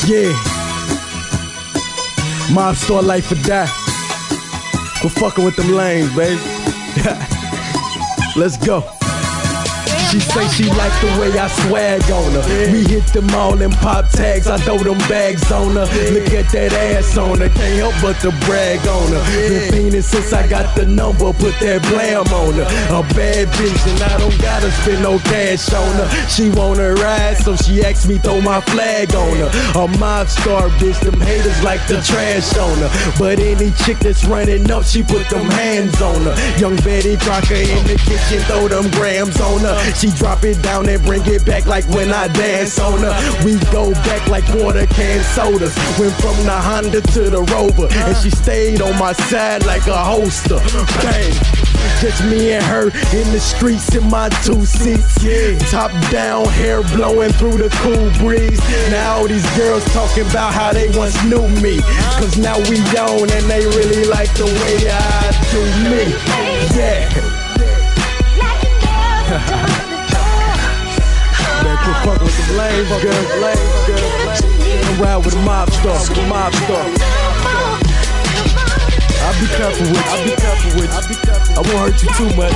Yeah. Mob Star life or die. We're fucking with them lanes, baby. Let's go. She say she like the way I swag on her. We hit them all in pop tags, I throw them bags on her. Look at that ass on her, can't help but to brag on her. Been fiending since I got the number, put that blam on her. A bad bitch and I don't gotta spend no cash on her. She wanna ride, so she asked me throw my flag on her. A mob star bitch, them haters like the trash on her. But any chick that's running up, she put them hands on her. Young Betty Crocker in the kitchen, throw them grams on her. She drop it down and bring it back like when I dance on her. We go back like water can sodas. Went from the Honda to the Rover, and she stayed on my side like a holster. Bang. Just me and her in the streets in my 2 seats. Top down, hair blowing through the cool breeze. Now all these girls talking about how they once knew me. Cause now we on and they really like the way I do me. Yeah. Man, quit fucking with the lanes, girl. I'm ride with a mob star, I'll be careful with you. I won't hurt you too much.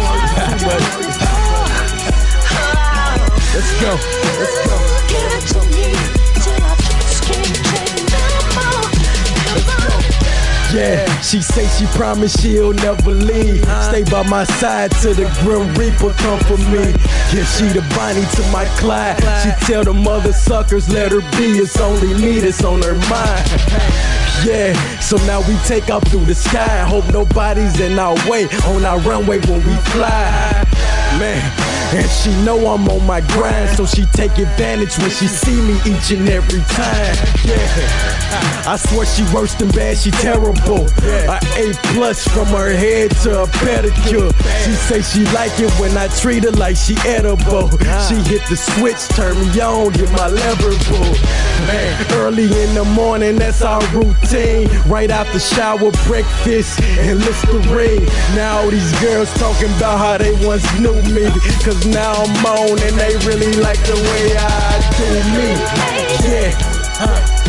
Let's go. Give it to me till I just can't take no more. Yeah, she say she promised she'll never leave. Stay by my side till the Grim Reaper come for me. Yeah, she the Bonnie to my Clyde. She tell the mother suckers let her be. It's only me that's on her mind. Yeah, so now we take off through the sky. Hope nobody's in our way on our runway when we fly. Man, and she know I'm on my grind, so she take advantage when she see me each and every time. Yeah, I swear she worse than bad, she terrible. A A+ from her head to a pedicure. She say she like it when I treat her like she edible. She hit the switch, turn me on, get my lever pulled. Man, early in the morning, that's our routine. Right after shower, breakfast, and Listerine. Now all these girls talking about how they once knew me. Cause now I'm on and they really like the way I do me. Yeah.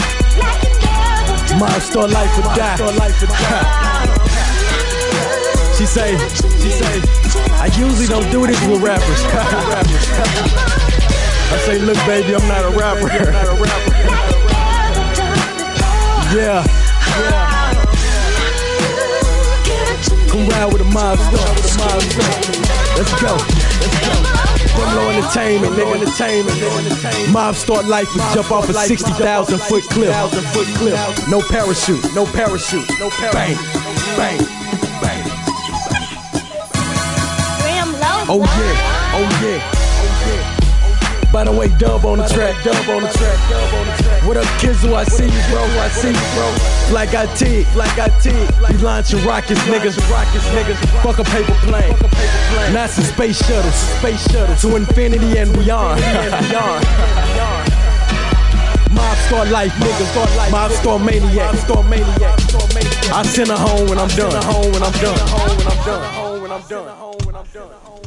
Mob Star life or die. She say, I usually don't do this with rappers. I say, look baby, I'm not a rapper. Yeah. Come ride with a mob star. Let's go. Bumlo Entertainment, nigga. Mob Star life would jump off a 60,000 foot cliff. No parachute. Bang, bang, bang. Oh yeah. By the way, Dub on the track. What up, Kizzle? I see you, bro. Like I T. We launching rockets, niggas. Fuck a paper plane. NASA space shuttles to infinity and beyond. Mob Star life, nigga. Mob Star maniac. I send her home when I'm done.